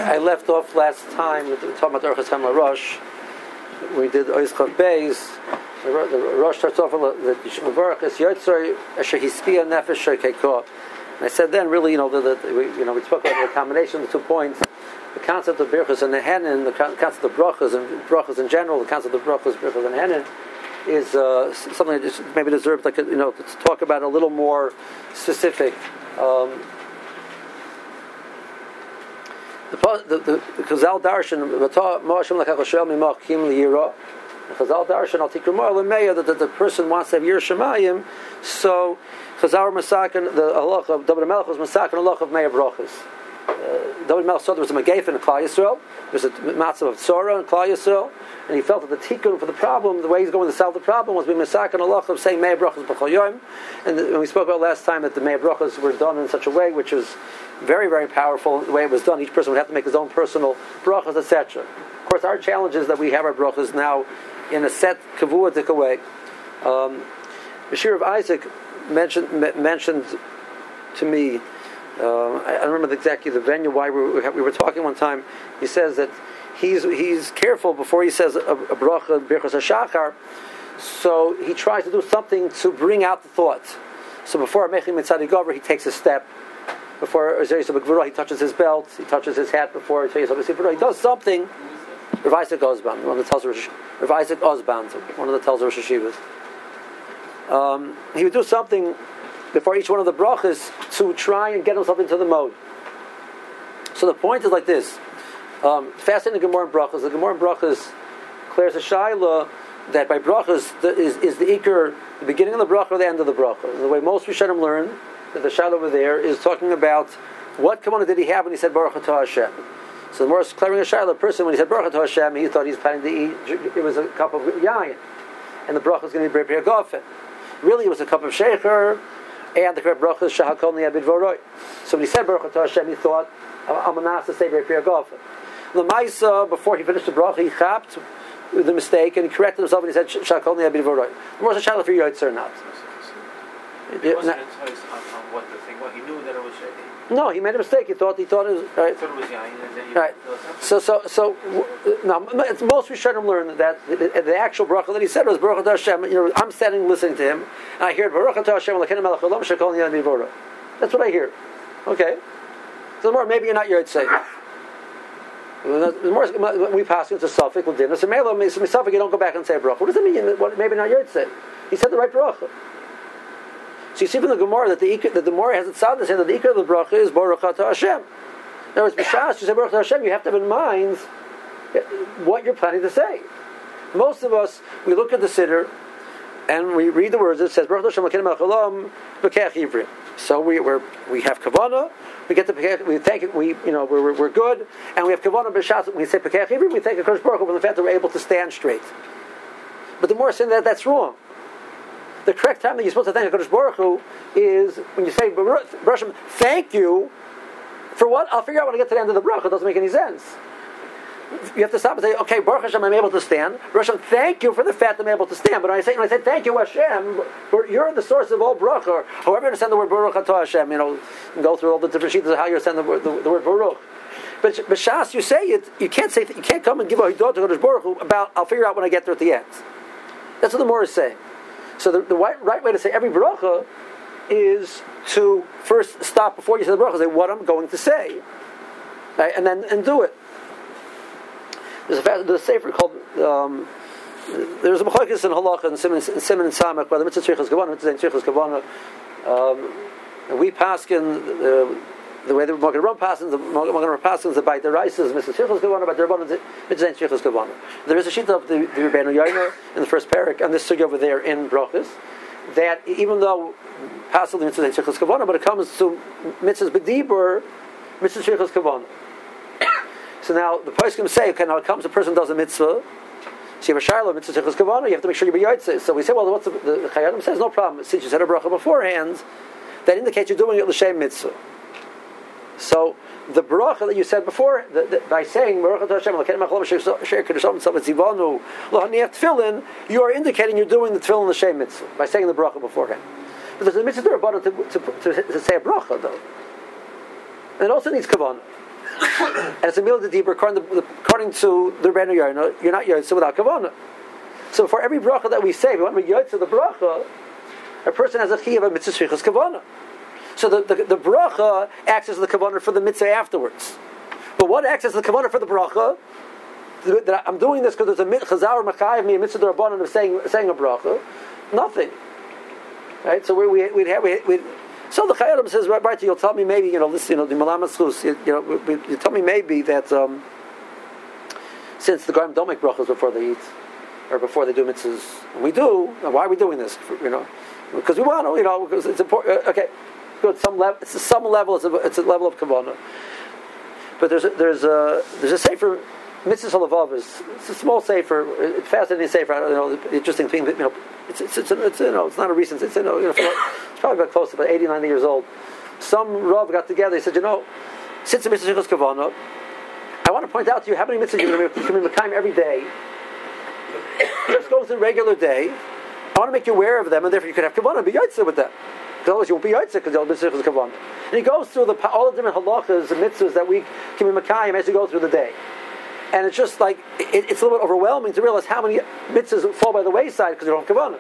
I left off last time talking about Orchos Hamla Rosh. We did Ois Chav Beis. The Rosh starts off with the Yishma Baruch is Yotzor Asher Hispia Nefesh Shekekoh. And I said then, really, we spoke about the combination of the 2 points. The concept of Birchos and Nehenin, the concept of brachos in general, the concept of Birchos and Nehenin, is something that just maybe deserves to talk about a little more specific. The Chazal Darshan, Chazal Darshan, I'll take that the person wants to have Yir Shemayim, so Chazal Masakin, the halach of David Melech was Masakin halach of Meir Brachos. David Melech saw there was a Megef in Klal Yisrael, there was a Matzav of Tzora in Klal Yisrael, and he felt that the tikkun for the problem, the way he's going to solve the problem, was being Masakin halach of saying Meir Brachos B'chol Yom. And we spoke about last time that the Meir Brachos were done in such a way which was very, very powerful. The way it was done, each person would have to make his own personal brachos, etc. Of course, our challenge is that we have our brachos now in a set kavuadik way. Bashir of Isaac mentioned to me, I don't remember exactly the venue why we were talking one time. He says that he's careful before he says a bracha birchos hashachar, so he tries to do something to bring out the thought. So before Mechim Mitzadi Gover, he takes a step. Before Zayis B'Gvura, he touches his belt, he touches his hat before Zayis B'Gvura. He does something. Rav Isaac Osband, one of the tells Rav Isaac Osband, one of the tells Rosh Hashivas. He would do something before each one of the brachas to try and get himself into the mode. So the point is like this: fasting the Gemara and brachas. The Gemara and brachas clears a shaila that by brachas is the ikar, the beginning of the bracha or the end of the bracha. And the way most Rishonim learn that the shaila over there is talking about what kavanah did he have when he said Baruch Atah Hashem. So the more clearing a shaila, the person when he said Baruch Atah Hashem, he thought he was planning to eat. It was a cup of yayin, and the bracha was going to be B'Pir Gofen. Really, it was a cup of shecher, and the correct bracha is Shahakol Ni'abid Voroi. So when he said Baruch Atah Hashem, he thought I'm going to say B'Pir Gofen. The Maisa, before he finished the bracha, he chapped with the mistake and he corrected himself and he said Shahakol Ni'abid Voroi. The more a shaila for Yotzer or not. It wasn't a choice on what the thing was. He knew that it was shaking. No, he made a mistake. He thought it was right. He thought it was yain, and then right. So now most Rishonim learn that the actual bracha that he said was Baruch Atah Hashem. I'm standing listening to him, and I hear Baruch Atah Hashem Elokeinu Melech Haolam Shekol Niyad Mivora. That's what I hear. Okay. So the more maybe you're not Yotzei. The more we pass into Suffolk with dinner. So Suffolk, you don't go back and say bracha. What does it mean? Maybe not Yotzei. He said the right bracha. So you see from the Gemara that the Gemara has its sound to say that the ikar of the bracha is Baruch Atah Hashem. In other words, b'shas you say Baruch Atah Hashem, you have to have in mind what you're planning to say. Most of us, we look at the siddur and we read the words. It says Baruch Atah Hashem Elokeinu Melech Haolam B'Keach Ivrim. So we have kavanah. We get the Pekach. We thank it. We're good, and we have kavanah b'shas. When we say B'Keach Ivrim, we thank HaKadosh Baruch Hu for the fact that we're able to stand straight. But the more saying that's wrong. The correct time that you're supposed to thank HaKadosh Baruch Hu is when you say, Baruch thank you for what? I'll figure out when I get to the end of the bracha. It doesn't make any sense. You have to stop and say, okay, Baruch Hashem, I'm able to stand. Baruch Hashem, thank you for the fact that I'm able to stand. But when I say thank you, Hashem, you're the source of all bracha. However you understand the word Baruch Atah Hashem, and go through all the different sheets of how you understand the word Baruch. But Shas, you say it, you can't come and give a hidah to HaKadosh Baruch Hu about, I'll figure out when I get there at the end. That's what the Morah is saying. So the right way to say every bracha is to first stop before you say the bracha, say what I'm going to say, right? And do it. There's a sefer called there's a machlokes in halacha and Simon and Samach whether mitzvah tzrichas kavanah, mitzvah tzrichas kavanah. We paskin the way the Magen Ram paskin, the Magen Ram paskin the by the rices mitzvah tzrichas kavanah, by the Rabbanan mitzvah tzrichas kavanah. There is a sheet of the Rebbeinu Yoiner in the first parak and this sugi over there in brachas that even though paskin the mitzvah tzrichas kavanah, but it comes to mitzvahs b'dibur, mitzvah tzrichas kavanah. So now the poskim say, okay, now it comes a person does a mitzvah. So you have a shiloh mitzvah tzrichas kavanah. You have to make sure you be yotzei. So we say, well, what's the Chayadim says? No problem. Since you said a bracha beforehand, that indicates you're doing it l'shem mitzvah. So the bracha that you said before, by saying Baruch Atah Hashem Elokeinu Melech Haolam Asher Kedosham Tzavot Zivanu Lo Haniach Tefillin, you are indicating you're doing the tefillin l'shem mitzvah by saying the bracha beforehand. But there's a mitzvah to say a bracha though, and it also needs kavanah. and it's a milah de dibur according to the Rebbeinu Yonah, you're not yotze without kavanah. So for every bracha that we say, when we yotze the bracha, a person has a chiyuv of mitzvah shvichas kavanah. So the bracha acts as the kavanah for the mitzvah afterwards. But what acts as the kavanah for the bracha? That I'm doing this because there's a chazar machayev me a mitzvah d'rabbanan of saying a bracha. Nothing, right? So we'd so the Chayyim says, right, you'll tell me maybe, listen, the Malamas Chus, you tell me maybe that since the Goyim don't make brachas before they eat or before they do mitzvahs, and we do, why are we doing this? Because we want to, because it's important. Okay, good. Some level, it's a level of kavanah. But there's a sefer. Mitzvahs Halavavas. It's a small sefer. It's fascinating sefer. The interesting thing. It's not a recent. It's probably about close to about 80, 90 years old. Some Rav got together. He said, since the mitzvah is kavanah, I want to point out to you how many mitzvahs you're going to be mekayim every day. Just go through a regular day. I want to make you aware of them, and therefore you could have kavanah, be yaitze with them. Because otherwise you won't be yaitze because the mitzvah is kavanah. And he goes through all the different halachas and mitzvahs that we can be mekayim as you go through the day. And it's just like, it's a little bit overwhelming to realize how many mitzvahs fall by the wayside because you don't have kavanah.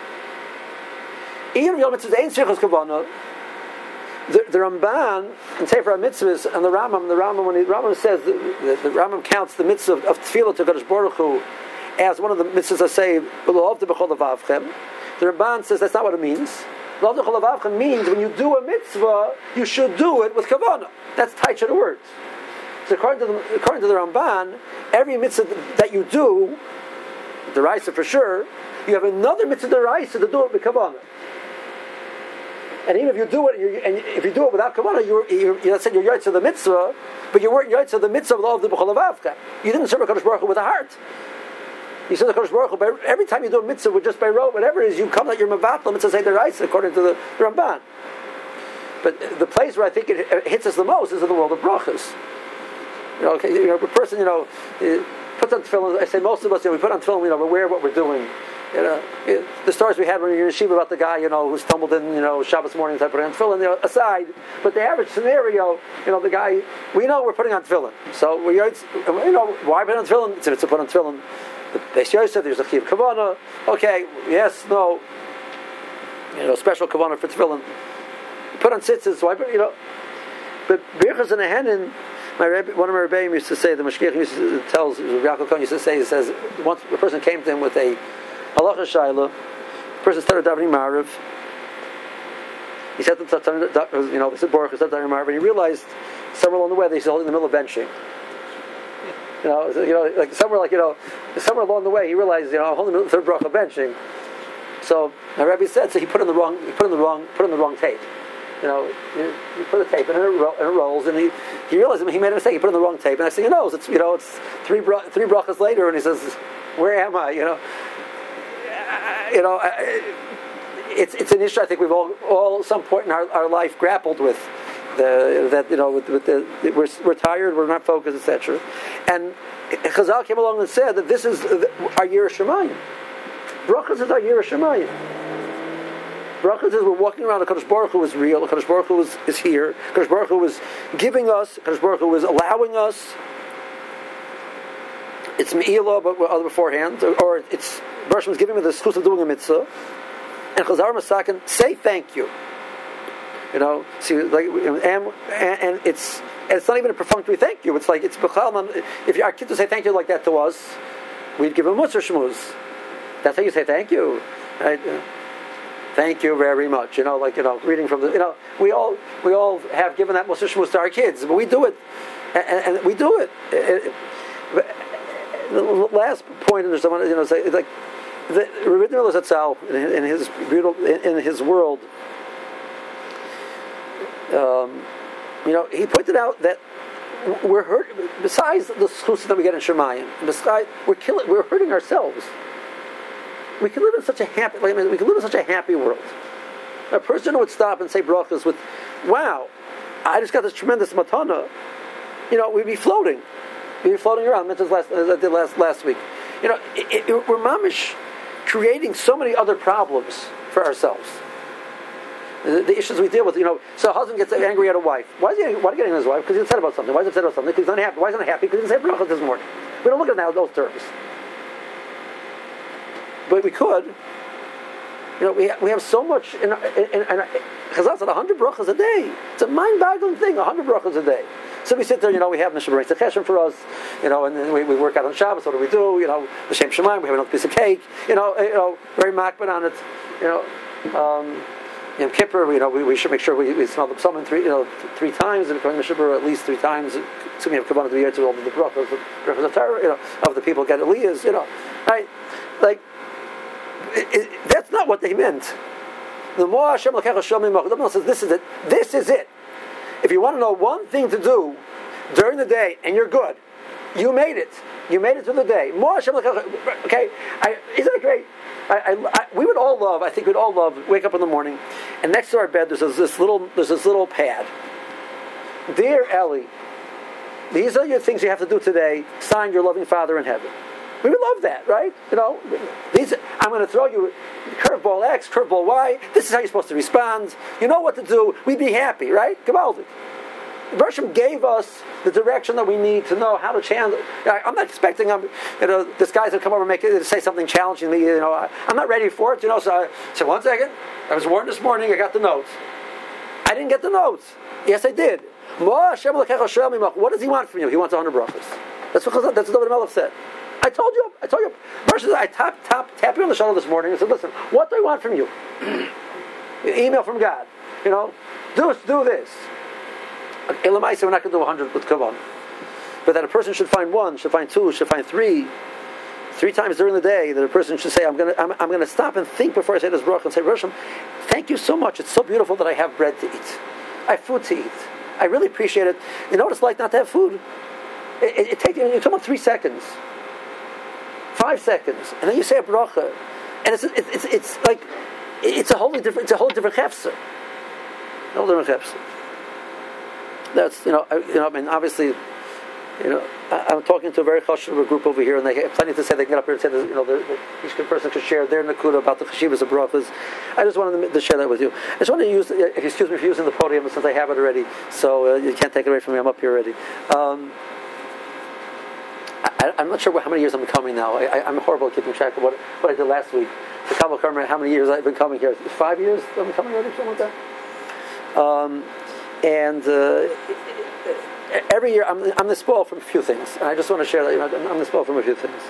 Even if your mitzvahs ain't shvichas kavanah, the Ramban in Sefer HaMitzvahs and the Rambam when the Rambam says, the Rambam counts the mitzvah of tefillah to Kadosh Baruch Hu as one of the mitzvahs that say, L'ov b'chol levavchem. The Ramban says that's not what it means. L'ov b'chol levavchem means when you do a mitzvah, you should do it with kavanah. That's tight to the words. So according to the Ramban, every mitzvah that you do, the Raisa for sure, you have another mitzvah the Raisa to do it with kavanah. And even if you do it without kavanah, let's say you're yaitz of the mitzvah, but you weren't yaitz of the mitzvah of the b'chol levavcha. You didn't serve HaKadosh Baruch Hu with a heart. You serve HaKadosh Baruch Hu every time you do a mitzvah with just by rote, whatever it is, you come that you're mevatla mitzvah say the Raisa according to the Ramban. But the place where I think it hits us the most is in the world of brachas. A person, puts on tefillin. I say most of us, we put on tefillin. We're aware of what we're doing. The stories we had when we were in yeshiva about the guy, who stumbled in, Shabbos morning and put on tefillin, aside. But the average scenario, the guy, we know we're putting on tefillin. So why put on tefillin? It's to put on tefillin. The Beis Yosef, there's a chiyuv kavanah. Okay, yes, no. Special kavanah for tefillin. Put on tzitzis. Why? But birchas and a henin. One of my rebbeim used to say, the Mashgiach tells Yaakov Cohen used to say, he says, once a person came to him with a halacha shayla, the person started davening Ma'ariv. He said, they said Baruch, he started davening Ma'ariv, and he realized somewhere along the way that he's holding in the middle of benching. Somewhere along the way he realized, I'm holding the third bracha benching. So my Rebbe said, so he put in the wrong tape. You put a tape and it rolls, and he realized he made a mistake. He put in the wrong tape, and I said, it's three brachas later, and he says, "Where am I?" It's an issue I think we've all at some point in our life grappled with. We're tired, we're not focused, etc. And Chazal came along and said that this is our Yirah Shamayim. Brachas is our Yirah Shamayim. Brachas is we're walking around. The Kadosh Baruch Hu is real. The Kadosh Baruch Hu is here. The Kadosh Baruch Hu is giving us. The Kadosh Baruch Hu is allowing us. It's me'ilah, but other beforehand, or it's Baruch Hu is giving me the schus of doing a mitzvah. And Chazar Masakin say thank you. See, and it's not even a perfunctory thank you. It's like it's b'chal. If our kid to say thank you like that to us, we'd give him mutzah shmuz. That's how you say thank you, right? Thank you very much. Reading from the, we all have given that Mussar Shmuz to our kids, but we do it, and we do it. The last point, and there's someone, say like the Rebbe Miller Zatzal in his beautiful in his world. He pointed out that we're hurt. Besides the schus that we get in Shemayim, we're hurting ourselves. We can live in such a happy world. A person would stop and say brachas with, "Wow, I just got this tremendous matana." We'd be floating. We'd be floating around. As I did last week. We're mamish creating so many other problems for ourselves. the issues we deal with. So a husband gets angry at a wife. Why is he getting at his wife? Because he's upset about something. Why is he upset about something? Because he's unhappy. Why is he unhappy? Because he didn't say bracha this morning. We don't look at it now in those terms. But we could. We have so much. Chazal said 100 brachas a day. It's a mind-boggling thing. 100 brachas a day. So we sit there, we have Mishnah Berurah Cheshem for us, and then we work out on Shabbos. What do we do? The Shem Shemaim. We have another piece of cake. Very makbid on it. Yom Kippur, we should make sure we smell the psalm 3 times, and according to Mishnah Berurah at least 3 times. So we have Kabbalah to be here to all the brachas of Torah, of the people get Elias, right? Like that's not what they meant. The more Hashem says, this is it. This is it. If you want to know one thing to do during the day and you're good, you made it. You made it through the day. Okay, isn't it great? We would all love. I think we'd all love. Wake up in the morning, and next to our bed there's this little pad. Dear Ellie, these are your things you have to do today. Sign your loving Father in heaven. We would love that, right? I'm going to throw you curveball X, curveball Y. This is how you're supposed to respond. You know what to do. We'd be happy, right? Gavaldik. Bershom gave us the direction that we need to know how to channel. I'm not expecting this guy's to come over and say something challenging me. I'm not ready for it. So I said, 1 second. I was warned this morning. I got the notes. I didn't get the notes. Yes, I did. What does he want from you? He wants 100 brachas. That's what David Melech said. I told you. Versus, I tapped you on the shoulder this morning and said, listen, what do I want from you? Email from God. Do this. Elamaisa, we're not going to do 100 with Kavan. But that a person should find 1, should find 2, should find 3 times during the day, that a person should say, I'm going to stop and think before I say this bracha and say, Rosham, thank you so much. It's so beautiful that I have bread to eat. I have food to eat. I really appreciate it. You know what it's like not to have food? It takes you talking about 3 seconds. 5 seconds, and then you say a bracha, and it's like it's a whole different chefsa. A whole different chefsa. That's I mean, obviously, I'm talking to a very chashuv group over here, and they have plenty to say. They can get up here and say that each person could share their nakuda about the chashivas of brachas. I just wanted to share that with you. I just want to use, excuse me for using the podium since I have it already, so you can't take it away from me. I'm up here already. I'm not sure how many years I'm coming now. I'm horrible at keeping track of what I did last week. The Kabbalah Karma, how many years I've been coming here? 5 years I've been coming already, something like that. And every year I'm the spoil from a few things. And I just want to share that. I'm the spoil from a few things.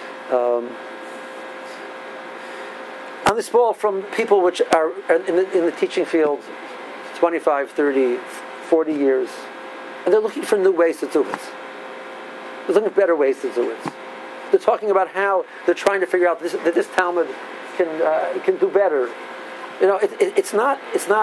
I'm the spoil from people which are in the teaching field 25, 30, 40 years. And they're looking for new ways to do it. They're looking for better ways to do it. They're talking about how they're trying to figure out that this Talmud can do better. It's not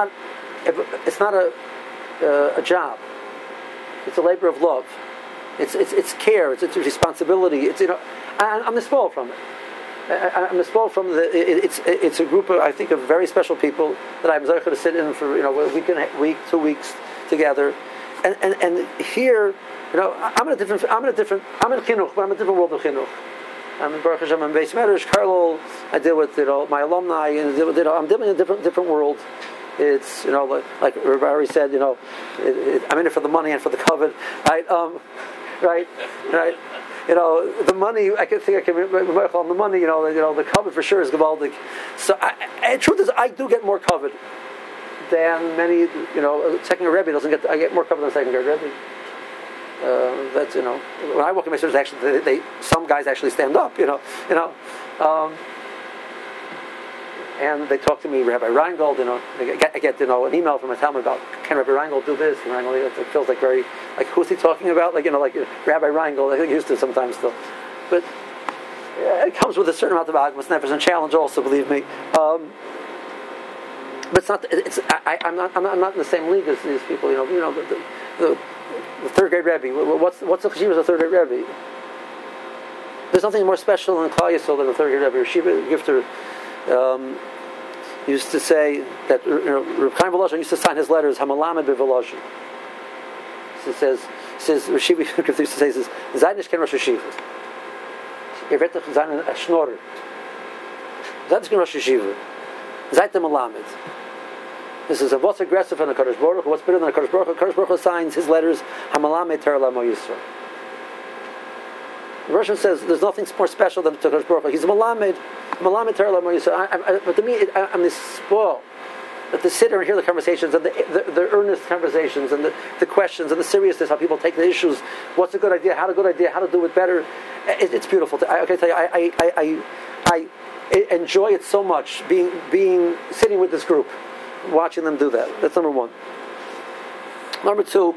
a job. It's a labor of love. It's care. It's responsibility. I'm spoiled from it. I'm spoiled from it's a group of, I think, of very special people that I'm zeicher to sit in for a week, 2 weeks together, and here. I'm in chinuch, but I'm in a different world of chinuch. I'm in Baruch Hashem, I'm in Beis Medrash, Carlo. I deal with my alumni, and I'm dealing in a different world. It's like Rabbi Ari said, I'm in it for the money and for the covet, right? Right. The money. I can remember on the money. The covet for sure is gavaldik. So, the truth is, I do get more covet than many. Second grade Rebbe doesn't get. I get more covet than second grade Rebbe. That's when I walk in my service, actually, some guys actually stand up, and they talk to me, Rabbi Reingold. I get an email from a Talmud about, can Rabbi Reingold do this? And Reingold, it feels like very who's he talking about? Like Rabbi Reingold. I think he used to sometimes still, but it comes with a certain amount of agmas nefesh and challenge. Also, believe me. But it's not. I'm not in the same league as these people. The third grade Rebbe. What's the cheshivah of the third grade Rebbe? There's nothing more special in Klal Yisrael than the third grade Rebbe. Yeshiva Gifter used to say that Reb Chaim Volozhin used to sign his letters Hamalamed beVolozhin. It says Yeshiva Gifter used to say this: Zaynish ken Rosh Yeshiva. Evetach zayin a schnorrer. Zaynish ken Rosh Yeshiva. Zayt Malamed. This is a what's aggressive on the Kadosh Baruch Hu. What's better than the Kadosh Baruch Hu? Kadosh Baruch Hu signs his letters. Hamalame Torah L'Amo Yisrael. The Russian says there's nothing more special than Kadosh Baruch Hu. He's Malamed Torah L'Amo Yisrael. But to me, I'm this spoil that to sit there and hear the conversations and the earnest conversations and the questions and the seriousness, how people take the issues. What's a good idea? How to do it better? It's beautiful. I can tell you, I enjoy it so much being sitting with this group, watching them do that. That's number one. Number two,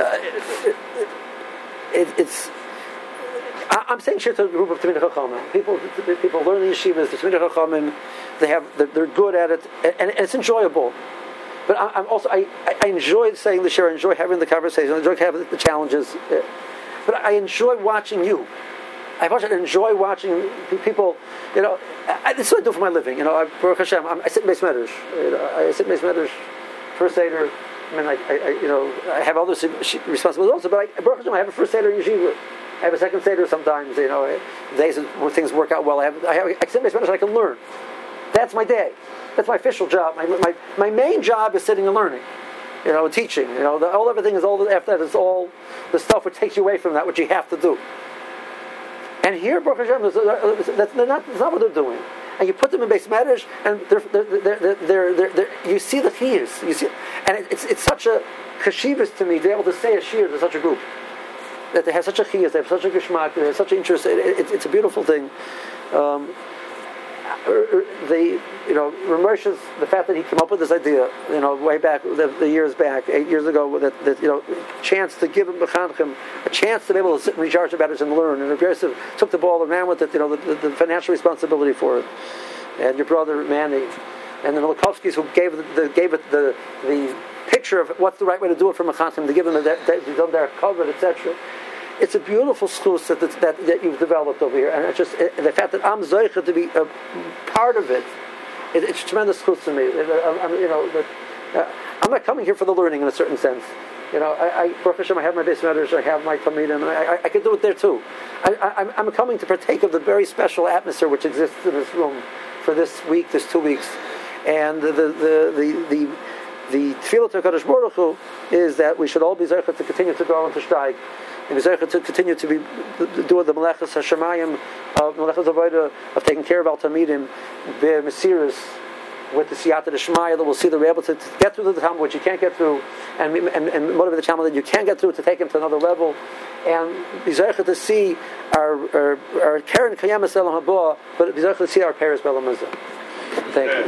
I'm saying shit to a group of Talmidei Chachamim. People learn the yeshivas, the Talmidei Chachamim. They're good at it, and it's enjoyable. But I enjoy saying the shir. I enjoy having the conversation. I enjoy having the challenges. But I enjoy watching you. I enjoy watching people. This is what I do for my living. Baruch Hashem, I sit in Beis Medrash. I sit in Beis Medrash, first Seder. I have other responsibilities also. But Baruch Hashem, I have a first Seder in yeshiva. I have a second Seder sometimes. Days when things work out well. I sit in Beis Medrash and I can learn. That's my day. That's my official job. My main job is sitting and learning, and teaching. Everything is all after that is all the stuff which takes you away from that, which you have to do. And here, Baruch Hashem, that's not what they're doing. And you put them in Beis Medrash, and they're you see the chiyus. You see, and it's such a chashivas to me to be able to say a shir to such a group that they have such a chiyus, they have such a geschmack, they have such an interest. It's a beautiful thing. Ramoshes, the fact that he came up with this idea, way back, the years back, 8 years ago, that chance to give him a chance to be able to sit and recharge about it and learn, and aggressive took the ball and ran with it, the financial responsibility for it, and your brother Manny, and the Milikovskis who gave it the picture of what's the right way to do it for Mechanim, to give them their cover, etc. It's a beautiful schus that you've developed over here, and it's just the fact that I'm zoicha to be a part of it. It's a tremendous schus to me. I'm not coming here for the learning in a certain sense. Baruch Hashem, I have my Beis Medrash, I have my Talmidim, and I can do it there too. I'm coming to partake of the very special atmosphere which exists in this room for this week, this 2 weeks, and the tefillah to Kadosh Baruch Hu is that we should all be zoicha to continue to grow and to steig. And we to continue to be doing the Melechas Hashemayim, Melechas Avodah, of taking care of Al Talmidim, Be'er Mesiris, with the Siyata D'Shmaya, that we'll see that we're able to get through the Talmud, which you can't get through, and motivate the Talmud that you can get through to take him to another level, and be zoicha to see our Karen Kayamas Elam Haba, but be zoicha to see our Paris Belam Hazeh. Thank you.